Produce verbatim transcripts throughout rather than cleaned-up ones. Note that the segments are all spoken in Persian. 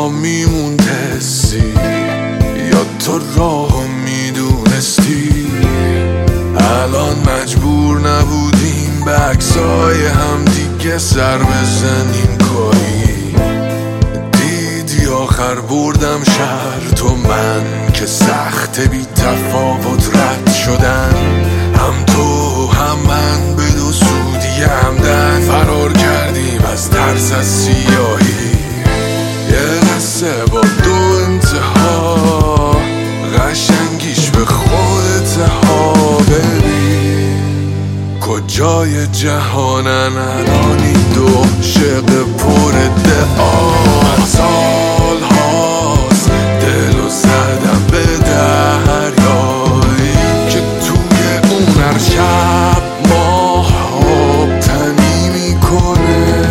با میمون حسی، یا تو راهو میدونستی؟ الان مجبور نبودیم به عکسای هم دیگه سر بزنیم کاری. دیدی آخر بردم شهر تو من که سخت بی تفاوت رد شدن، هم تو هم من به دو سودی همدن. فرار کردیم از ترس از سیاهی، یه قصه با دو انتها، قشنگیش به خودت ها. ببین کجای جهانن الان این دو عشق پر ادعا. سال هاست دلو زدم به دریایی که توی اون هر شب ماه آب تنی میکنه.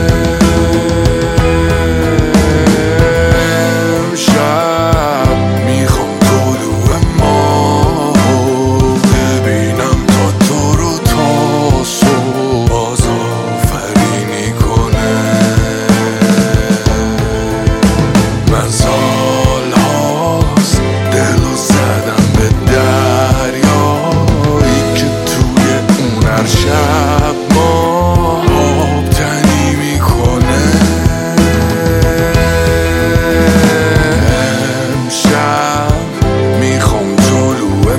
امشب میخوام طلوع ماه ببینم تا تو رو تا صبح باز آفرینی کنه. من سال هاست دلو زدم به دریایی که توی اون هر شب ماه آب تنی میکنه. امشب میخوام طلوع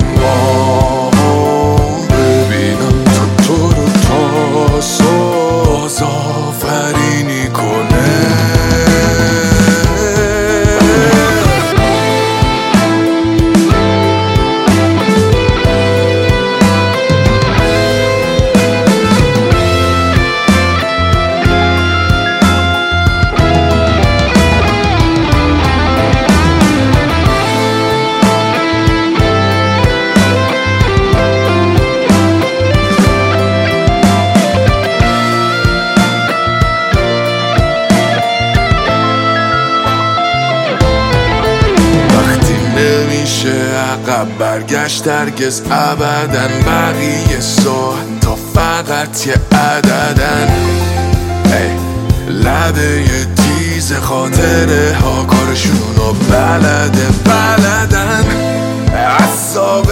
ماه ببینم تا تو رو تا صبح باز آفرینی کنه. عقب برگشت هرگز ابدن، بقیه ساعت تا فقط یه عددن. لبه تیز خاطره ها کارشونو بلده بلدن. عذاب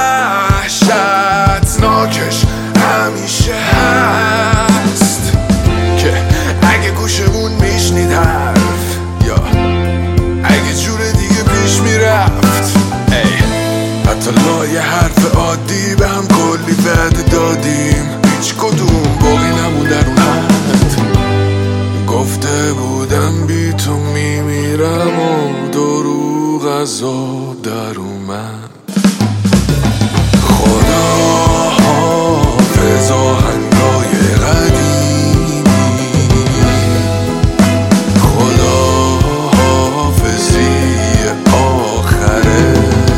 وحشتناکش همیشه هست که اگه گوشمون میشنید حرف، یا اگه جور دیگه پیش میرفت. حتی لای حرف عادی به هم کلی وعده دادیم، هیچ کدوم باقی نمون در اون حد. گفته بودم بی تو میمیرم و دروغ از آب در اومد. خدا حافظ آهنگای قدیمی، خدا حافظی آخره،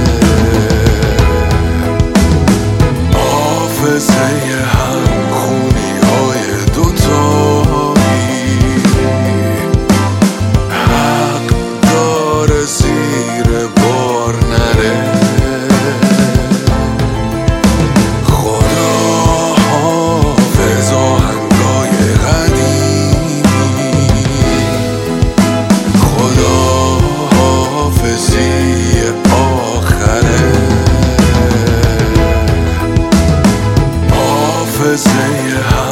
حافظه هم خونی های دوتایی. حق داره زیر بار نره. خدا حافظ آهنگای قدیمی، خدا حافظی آخره، حافظه